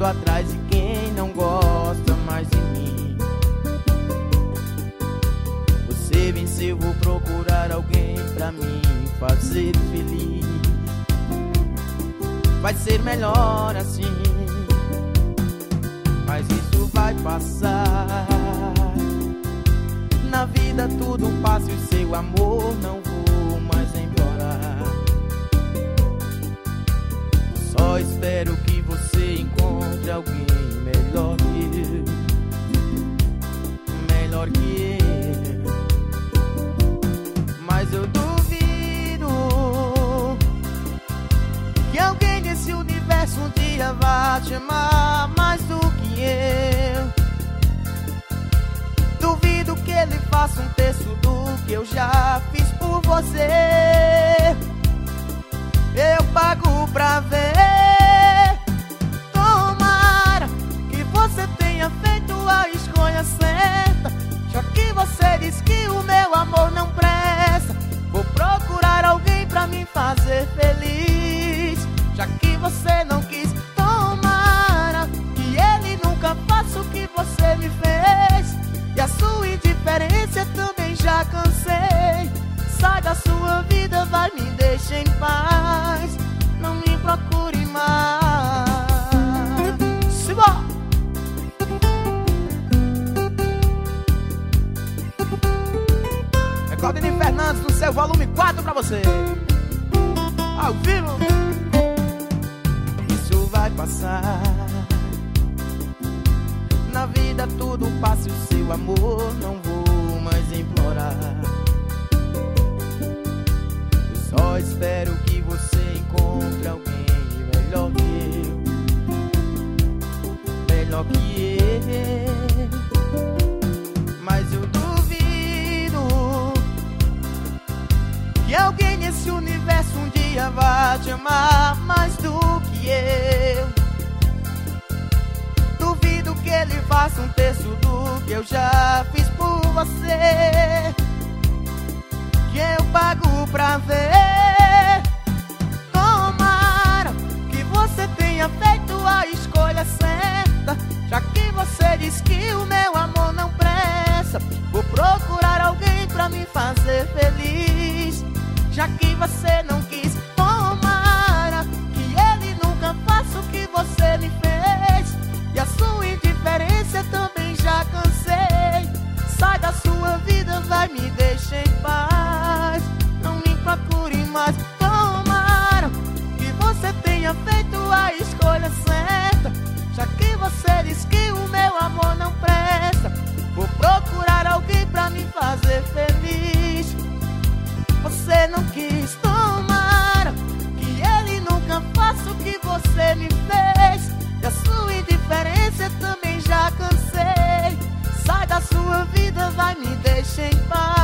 correndo atrás de quem não gosta mais de mim. Você venceu, vou procurar alguém pra mim fazer feliz. Vai ser melhor assim, mas isso vai passar. Na vida tudo passa e o seu amor não vou mais implorar. Só espero que você encontre alguém melhor que eu, melhor que eu. Mas eu duvido que alguém nesse universo um dia vá te amar mais do que eu. Duvido que ele faça um terço do que eu já fiz por você. Eu pago pra ver. Tomara que você tenha feito a escolha certa, já que você diz que o meu amor não presta. Vou procurar alguém pra me fazer feliz, já que você não quis. Tomara que ele nunca faça o que você me fez, e a sua indiferença também já cansei. Sai da sua vida, vai, me deixa em paz, não me procure mais. Simbora! É Claudinei Fernandes no seu volume 4 pra você, ao vivo. Isso vai passar. Na vida tudo passa e o seu amor não vou mais implorar. Eu só espero que você encontre alguém melhor que eu, melhor que eu. Mas eu duvido que alguém nesse universo um dia vá te amar mais do que eu. Duvido que ele faça um terço do que eu já fiz por você, que eu pago pra ver. Tomara que você tenha feito a escolha certa, já que você diz que o meu amor não presta. Vou procurar alguém pra me fazer feliz, já que você não quis. Tomara que ele nunca faça o que você me fez, e a sua indiferença também já cansei. Sai da sua vida, vai, me deixa em paz, não me procure mais. Tomara que você tenha feito a escolha certa, já que você diz que o meu amor não presta. Vou procurar alguém pra me fazer feliz, você não quis. Tomara que ele nunca faça o que você me fez, e a sua indiferença também já cansei. Sai da sua vida, vai, me deixa em paz.